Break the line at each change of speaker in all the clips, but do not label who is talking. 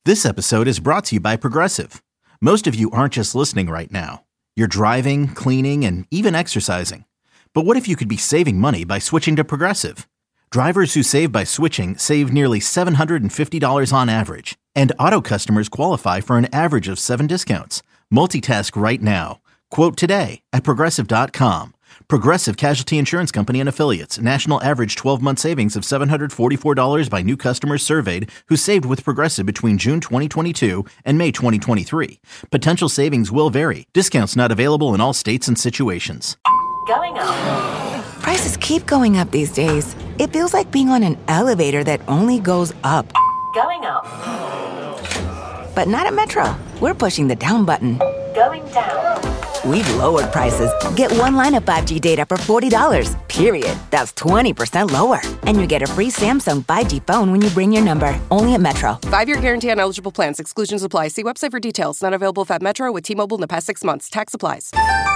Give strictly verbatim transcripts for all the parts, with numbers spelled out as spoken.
This episode is brought to you by Progressive. Most of you aren't just listening right now. You're driving, cleaning, and even exercising. But what if you could be saving money by switching to Progressive? Drivers who save by switching save nearly seven hundred fifty dollars on average. And auto customers qualify for an average of seven discounts. Multitask right now. Quote today at Progressive dot com. Progressive Casualty Insurance Company and Affiliates. National average twelve-month savings of seven hundred forty-four dollars by new customers surveyed who saved with Progressive between June twenty twenty-two and May twenty twenty-three. Potential savings will vary. Discounts not available in all states and situations.
Going up.
Prices keep going up these days. It feels like being on an elevator that only goes up.
Going up.
But not at Metro. We're pushing the down button.
Going down.
We've lowered prices. Get one line of five G data for forty dollars, period. That's twenty percent lower. And you get a free Samsung five G phone when you bring your number. Only at Metro.
Five-year guarantee on eligible plans. Exclusions apply. See website for details. Not available at Metro with T-Mobile in the past six months. Tax applies.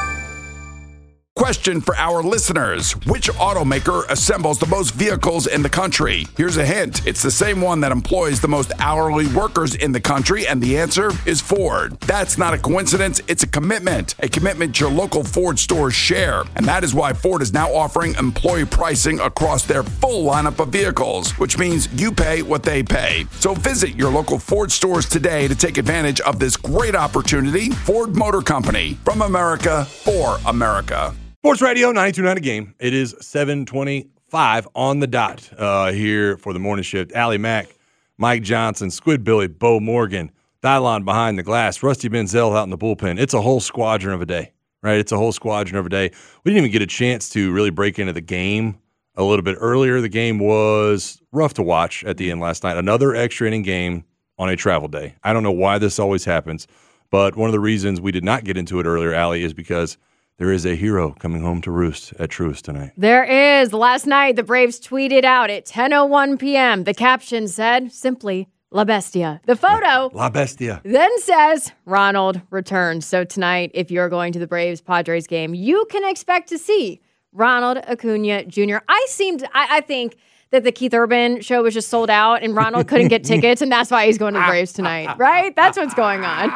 Question for our listeners. Which automaker assembles the most vehicles in the country? Here's a hint. It's the same one that employs the most hourly workers in the country, and the answer is Ford. That's not a coincidence. It's a commitment. A commitment your local Ford stores share. And that is why Ford is now offering employee pricing across their full lineup of vehicles, which means you pay what they pay. So visit your local Ford stores today to take advantage of this great opportunity. Ford Motor Company. From America, for America.
Sports Radio ninety-two point nine A Game. It is seven twenty-five on the dot uh, here for the morning shift. Allie Mack, Mike Johnson, Squid Billy, Bo Morgan, Dylon behind the glass, Rusty Benzel out in the bullpen. It's a whole squadron of a day, right? It's a whole squadron of a day. We didn't even get a chance to really break into the game a little bit earlier. The game was rough to watch at the end last night. Another extra inning game on a travel day. I don't know why this always happens, but one of the reasons we did not get into it earlier, Allie, is because there is a hero coming home to roost at Truist tonight.
There is. Last night, the Braves tweeted out at ten oh one p.m. The caption said simply, La Bestia. The photo
La Bestia
then says, Ronald returns. So tonight, if you're going to the Braves-Padres game, you can expect to see Ronald Acuna Junior I seemed, I, I think that the Keith Urban show was just sold out and Ronald couldn't get tickets, and that's why he's going to the Braves tonight, right? That's what's going on.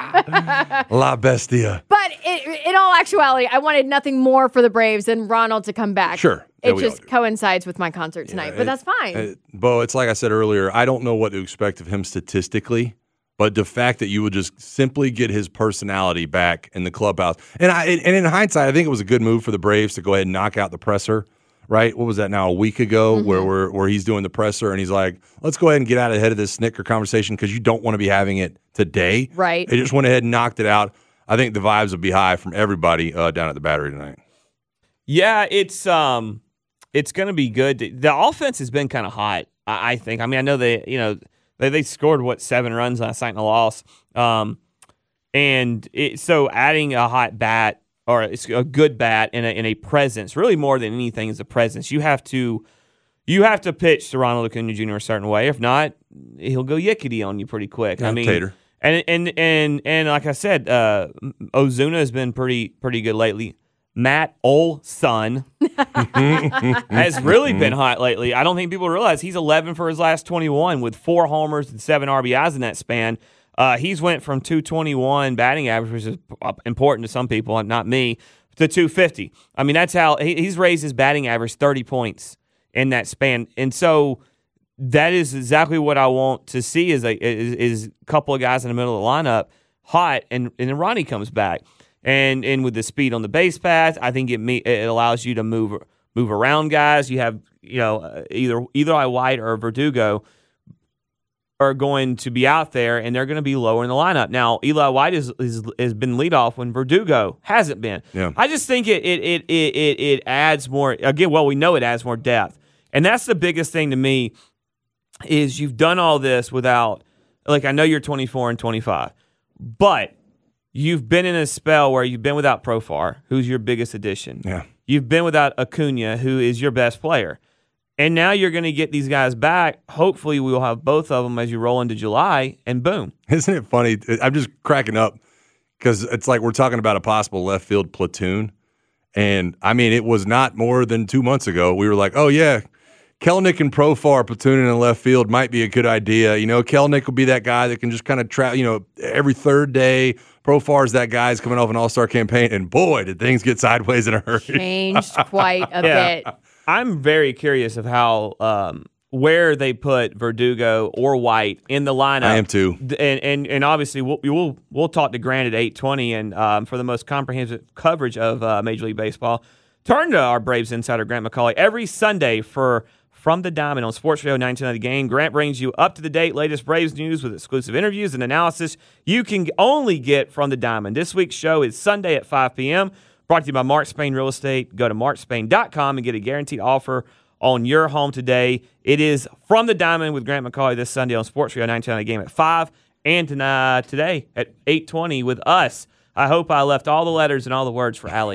La Bestia.
But it, in all actuality, I wanted nothing more for the Braves than Ronald to come back.
Sure.
It just coincides with my concert tonight,
yeah,
but
it,
that's fine.
It, Bo, it's like I said earlier, I don't know what to expect of him statistically, but the fact that you would just simply get his personality back in the clubhouse. And I and in hindsight, I think it was a good move for the Braves to go ahead and knock out the presser. Right? What was that now, a week ago, mm-hmm. where we're, where he's doing the presser and he's like, let's go ahead and get out ahead of this Snicker conversation because you don't want to be having it today.
Right.
They just went ahead and knocked it out. I think the vibes will be high from everybody uh, down at the Battery tonight.
Yeah, it's um, it's going to be good. The offense has been kind of hot, I think. I mean, I know they, you know, they, they scored, what, seven runs last night in a loss. Um, and it, so adding a hot bat, or it's a good bat in a, in a presence, really more than anything is a presence. You have to you have to pitch to Ronald Acuna Junior a certain way. If not, he'll go yickety on you pretty quick.
Yeah,
I mean,
tater.
and and and and like I said, uh, Ozuna has been pretty pretty good lately. Matt Olson has really been hot lately. I don't think people realize he's eleven for his last twenty-one with four homers and seven R B Is in that span. Uh, he's went from two twenty-one batting average, which is important to some people, not me, to two fifty. I mean, that's how he, he's raised his batting average thirty points in that span. And so that is exactly what I want to see is a, is, is a couple of guys in the middle of the lineup hot, and, and then Ronnie comes back. And and with the speed on the base path, I think it me, it allows you to move move around guys. You have, you know, either Eli White or Verdugo are going to be out there, and they're going to be lower in the lineup. Now, Eli White is, is has been leadoff when Verdugo hasn't been.
Yeah.
I just think it it it it it adds more. Again, well, we know it adds more depth, and that's the biggest thing to me. Is you've done all this without, like, I know you're twenty-four and twenty-five, but you've been in a spell where you've been without Profar, who's your biggest addition.
Yeah.
You've been without Acuna, who is your best player. And now you're going to get these guys back. Hopefully we'll have both of them as you roll into July, and boom.
Isn't it funny? I'm just cracking up because it's like we're talking about a possible left field platoon. And, I mean, it was not more than two months ago. We were like, oh, yeah, Kelnick and Profar platooning in left field might be a good idea. You know, Kelnick will be that guy that can just kind of trap, you know, every third day. Profar's that guy who's coming off an all-star campaign, and boy, did things get sideways in a hurry.
Changed quite a
Yeah.
bit.
I'm very curious of how um, where they put Verdugo or White in the lineup.
I am too.
D- And and, and obviously we'll, we'll we'll talk to Grant at eight twenty, and um, for the most comprehensive coverage of uh, Major League Baseball, turn to our Braves insider Grant McCauley every Sunday for From the Diamond on Sports Radio nineteen ninety Game. Grant brings you up to the date latest Braves news with exclusive interviews and analysis you can only get from the Diamond. This week's show is Sunday at five p.m. Brought to you by Mark Spain Real Estate. Go to mark spain dot com and get a guaranteed offer on your home today. It is From the Diamond with Grant McCauley this Sunday on Sports Radio nineteen ninety Game at five, and tonight, today at eight twenty with us. I hope I left all the letters and all the words for Allie.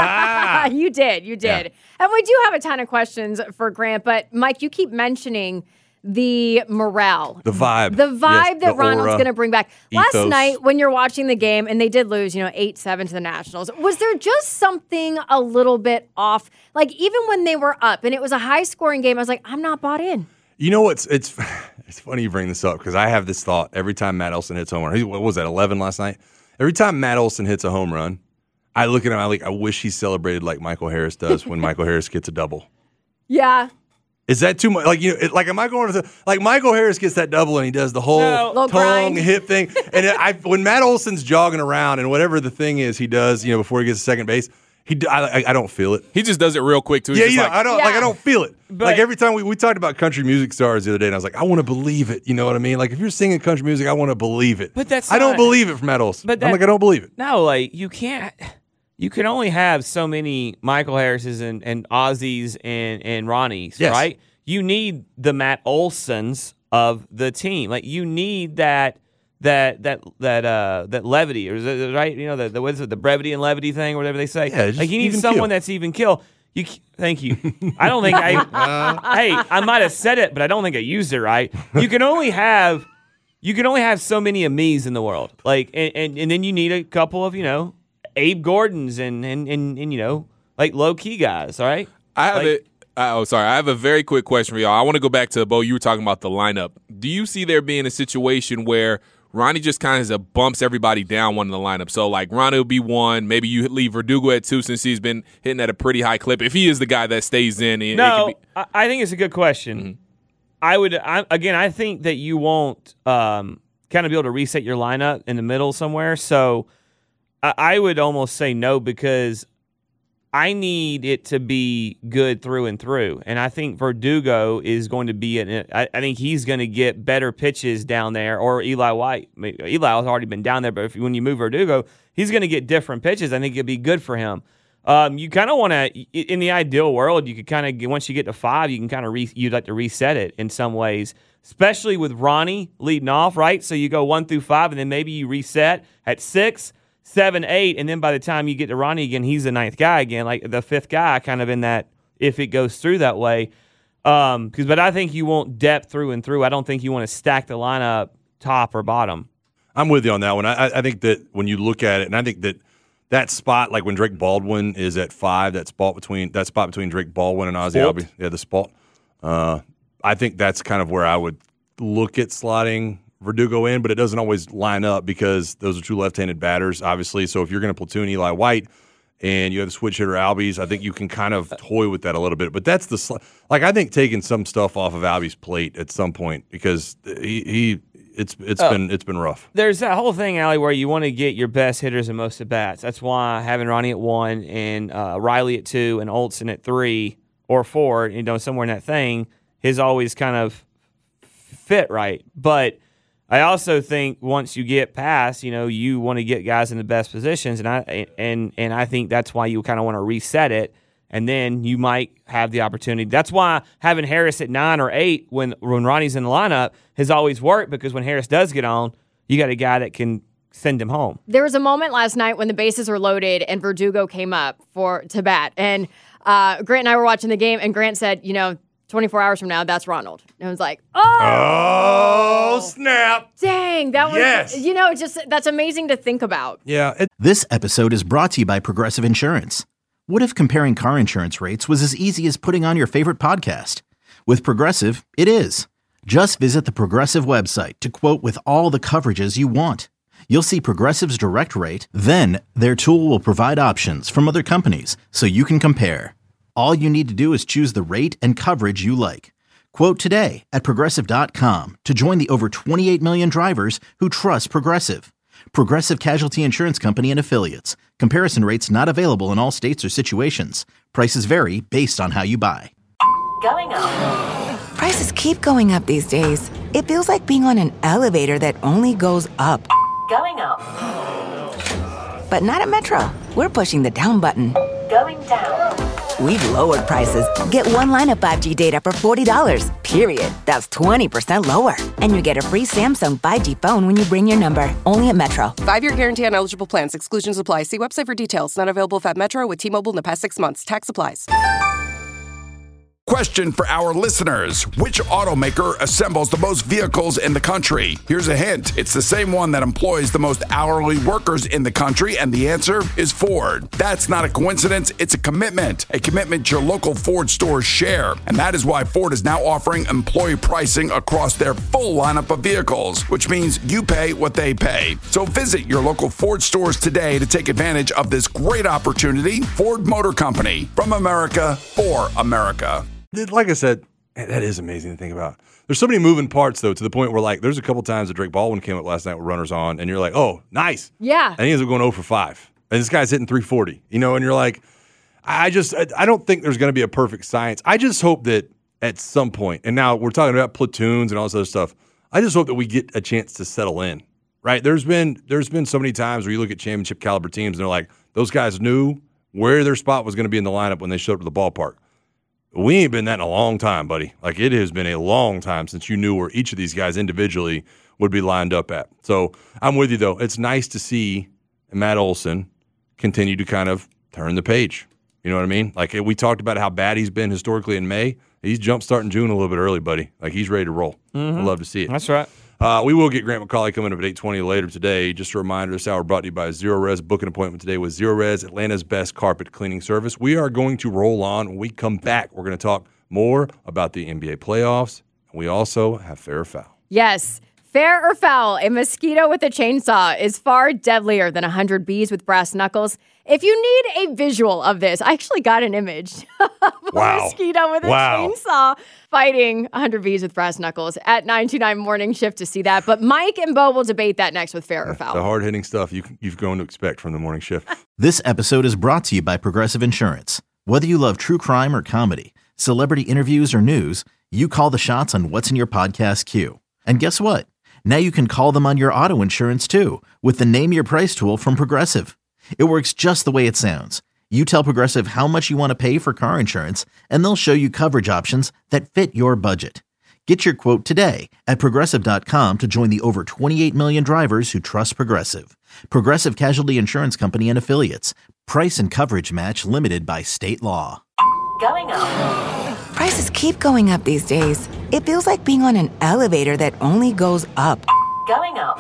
You did. You did.
Yeah.
And we do have a ton of questions for Grant, but Mike, you keep mentioning the morale.
The vibe.
The vibe
Yes,
that
the
Ronald's
aura,
going to bring back. Last
ethos.
night when you're watching the game and they did lose, you know, eight seven to the Nationals, was there just something a little bit off? Like even when they were up and it was a high-scoring game, I was like, I'm not bought in.
You know what's it's it's funny you bring this up because I have this thought every time Matt Olson hits a home run. He- What was that, eleven last night? Every time Matt Olson hits a home run, I look at him, I like, I wish he celebrated like Michael Harris does when Michael Harris gets a double.
Yeah.
Is that too much? Like, you know, it, like, am I going to, like, Michael Harris gets that double and he does the whole
No.
Little
tongue
grind.
hip thing. And I, when Matt Olson's jogging around and whatever the thing is he does, you know, before he gets to second base, he, d- I, I- I don't feel it.
He just does it real quick too. He's
Yeah,
just
yeah,
like,
I don't, like,
Yeah.
I don't feel it.
But-
like, every time we, we talked about country music stars the other day, and I was like, I want to believe it. You know what I mean? Like, if you're singing country music, I want to believe it.
But that's
I don't
not-
believe it from Matt Olson.
But
I'm
that-
like, I don't believe it.
No, like you can't. You can only have so many Michael Harrises and, and Ozzies and and Ronnies,
Yes.
right? You need the Matt Olsons of the team. Like you need that that that that uh that levity, or is it right? You know the the what is it, the brevity and levity thing, or whatever they say.
Yeah, just
like you need
even
someone
keel.
that's even kill. You c- thank you. I don't think I. hey, I might have said it, but I don't think I used it right. You can only have. You can only have so many of me's in the world. Like, and, and, and then you need a couple of, you know, Abe Gordons and, and, and, and you know, like low-key guys, all right?
I have
Like-
it. Uh, oh, sorry. I have a very quick question for y'all. I want to go back to Bo. You were talking about the lineup. Do you see there being a situation where Ronnie just kind of bumps everybody down one in the lineup? So, like, Ronnie will be one. Maybe you leave Verdugo at two since he's been hitting at a pretty high clip. If he is the guy that stays in, it, it
No,
could be,
I, I think it's a good question.
Mm-hmm.
I would, I, again, I think that you won't um, kind of be able to reset your lineup in the middle somewhere. So I, I would almost say no, because I need it to be good through and through. And I think Verdugo is going to be, in, I, I think he's going to get better pitches down there, or Eli White. I mean, Eli has already been down there, but if, when you move Verdugo, he's going to get different pitches. I think it'd be good for him. Um, you kind of want to, in the ideal world, you could kind of, once you get to five, you can kind of, re, you'd like to reset it in some ways, especially with Ronnie leading off, right? So you go one through five, and then maybe you reset at six, seven, eight, and then by the time you get to Ronnie again, he's the ninth guy again, like the fifth guy, kind of in that, if it goes through that way. Um, cause, but I think you want depth through and through. I don't think you want to stack the lineup top or bottom.
I'm with you on that one. I, I think that when you look at it, and I think that that spot, like when Drake Baldwin is at five, that spot between that spot between Drake Baldwin and Ozzie
Spot.
Albies, yeah, the spot. Uh, I think that's kind of where I would look at slotting Verdugo in, but it doesn't always line up because those are two left-handed batters, obviously. So if you're going to platoon Eli White and you have the switch hitter Albies, I think you can kind of toy with that a little bit. But that's the sl- like I think taking some stuff off of Albies' plate at some point, because he he it's it's
Oh.
been it's been rough.
There's that whole thing, Allie, where you want to get your best hitters and most at bats. That's why having Ronnie at one and uh, Riley at two and Olson at three or four, you know, somewhere in that thing, is always kind of fit right. But I also think once you get past, you know, you want to get guys in the best positions, and I and and I think that's why you kind of want to reset it. And then you might have the opportunity. That's why having Harris at nine or eight when when Ronnie's in the lineup has always worked, because when Harris does get on, you got a guy that can send him home.
There was a moment last night when the bases were loaded and Verdugo came up for to bat. And uh, Grant and I were watching the game, and Grant said, you know, twenty-four hours from now, that's Ronald. And I was like, oh,
Oh, snap.
dang. That was,
Yes.
you know, it's just, that's amazing to think about.
Yeah, it,
This episode is brought to you by Progressive Insurance. What if comparing car insurance rates was as easy as putting on your favorite podcast? With Progressive, it is. Just visit the Progressive website to quote with all the coverages you want. You'll see Progressive's direct rate, then their tool will provide options from other companies so you can compare. All you need to do is choose the rate and coverage you like. Quote today at Progressive dot com to join the over twenty-eight million drivers who trust Progressive. Progressive Casualty Insurance Company and Affiliates. Comparison rates not available in all states or situations. Prices vary based on how you buy.
Going up.
Prices keep going up these days. It feels like being on an elevator that only goes up.
Going up.
But not at Metro. We're pushing the down button.
Going down.
We've lowered prices. Get one line of five G data for forty dollars, period. That's twenty percent lower. And you get a free Samsung five G phone when you bring your number. Only at Metro.
Five-year guarantee on eligible plans. Exclusions apply. See website for details. Not available if at Metro with T-Mobile in the past six months. Tax applies.
Question for our listeners. Which automaker assembles the most vehicles in the country? Here's a hint. It's the same one that employs the most hourly workers in the country, and the answer is Ford. That's not a coincidence. It's a commitment. A commitment your local Ford stores share. And that is why Ford is now offering employee pricing across their full lineup of vehicles, which means you pay what they pay. So visit your local Ford stores today to take advantage of this great opportunity. Ford Motor Company. From America, for America.
Like I said, man, that is amazing to think about. There's so many moving parts, though, to the point where, like, there's a couple times that Drake Baldwin came up last night with runners on, and you're like, oh, nice.
Yeah.
And he ends up going oh for five. And this guy's hitting three forty, you know, and you're like, I just, I don't think there's going to be a perfect science. I just hope that at some point, and now we're talking about platoons and all this other stuff, I just hope that we get a chance to settle in, right? There's been, there's been so many times where you look at championship caliber teams, and they're like, those guys knew where their spot was going to be in the lineup when they showed up to the ballpark. We ain't been that in a long time, buddy. Like, it has been a long time since you knew where each of these guys individually would be lined up at. So I'm with you, though. It's nice to see Matt Olson continue to kind of turn the page. You know what I mean? Like, we talked about how bad he's been historically in May. He's jump starting June a little bit early, buddy. Like, he's ready to roll.
Mm-hmm.
I'd love to see it.
That's right.
Uh, we will get Grant McCauley coming up at eight twenty later today. Just a reminder, this hour brought to you by Zero Res. Book an appointment today with Zero Res, Atlanta's best carpet cleaning service. We are going to roll on. When we come back, we're going to talk more about the N B A playoffs. And we also have fair or foul.
Yes. Fair or foul, a mosquito with a chainsaw is far deadlier than one hundred bees with brass knuckles. If you need a visual of this, I actually got an image of
Wow.
a mosquito with a
Wow.
chainsaw fighting one hundred bees with brass knuckles at nine two nine Morning Shift to see that. But Mike and Bo will debate that next with fair or foul.
The hard-hitting stuff you, you've grown to expect from the morning shift.
This episode is brought to you by Progressive Insurance. Whether you love true crime or comedy, celebrity interviews or news, you call the shots on what's in your podcast queue. And guess what? Now you can call them on your auto insurance too with the Name Your Price tool from Progressive. It works just the way it sounds. You tell Progressive how much you want to pay for car insurance, and they'll show you coverage options that fit your budget. Get your quote today at Progressive dot com to join the over twenty-eight million drivers who trust Progressive. Progressive Casualty Insurance Company and Affiliates. Price and coverage match limited by state law.
Going up.
Prices keep going up these days. It feels like being on an elevator that only goes up.
Going up.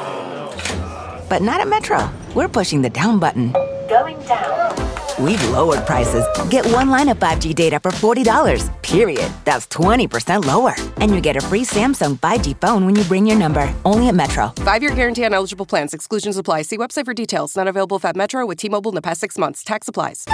But not at Metro. We're pushing the down button.
Going down.
We've lowered prices. Get one line of five G data for forty dollars, period. That's twenty percent lower. And you get a free Samsung five G phone when you bring your number. Only at Metro.
Five-year guarantee on eligible plans. Exclusions apply. See website for details. Not available if at Metro with T-Mobile in the past six months. Tax applies.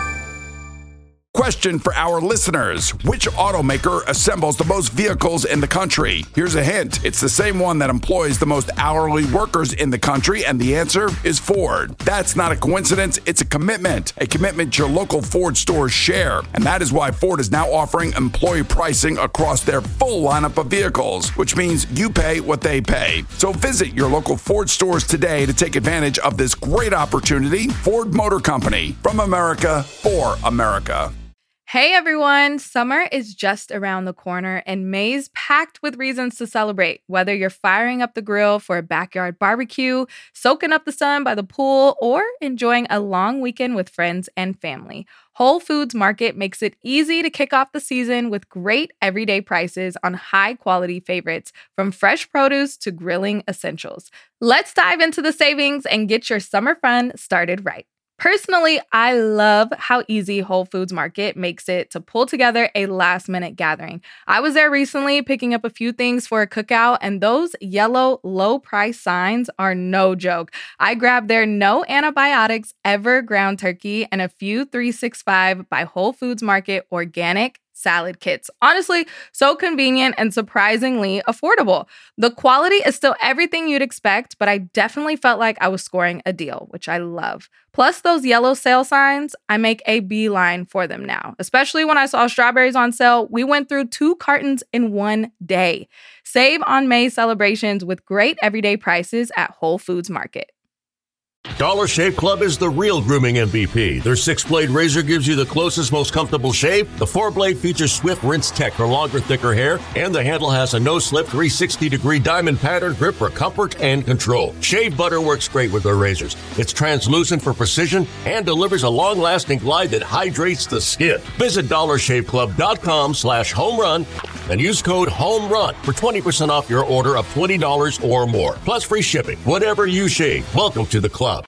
Question for our listeners. Which automaker assembles the most vehicles in the country? Here's a hint. It's the same one that employs the most hourly workers in the country, and the answer is Ford. That's not a coincidence. It's a commitment. A commitment your local Ford stores share. And that is why Ford is now offering employee pricing across their full lineup of vehicles, which means you pay what they pay. So visit your local Ford stores today to take advantage of this great opportunity. Ford Motor Company. From America, for America.
Hey everyone, summer is just around the corner and May's packed with reasons to celebrate. Whether you're firing up the grill for a backyard barbecue, soaking up the sun by the pool, or enjoying a long weekend with friends and family, Whole Foods Market makes it easy to kick off the season with great everyday prices on high-quality favorites, from fresh produce to grilling essentials. Let's dive into the savings and get your summer fun started right. Personally, I love how easy Whole Foods Market makes it to pull together a last-minute gathering. I was there recently picking up a few things for a cookout, and those yellow low-price signs are no joke. I grabbed their no antibiotics ever ground turkey and a few three sixty-five by Whole Foods Market organic salad kits. Honestly, so convenient and surprisingly affordable. The quality is still everything you'd expect, but I definitely felt like I was scoring a deal, which I love. Plus those yellow sale signs, I make a beeline for them now. Especially when I saw strawberries on sale, we went through two cartons in one day. Save on May celebrations with great everyday prices at Whole Foods Market.
Dollar Shave Club is the real grooming M V P. Their six-blade razor gives you the closest, most comfortable shave. The four-blade features Swift Rinse Tech for longer, thicker hair. And the handle has a no-slip three sixty degree diamond pattern grip for comfort and control. Shave butter works great with their razors. It's translucent for precision and delivers a long-lasting glide that hydrates the skin. Visit dollar shave club dot com slash home run and use code HOMERUN for twenty percent off your order of twenty dollars or more. Plus free shipping. Whatever you shave, welcome to the club.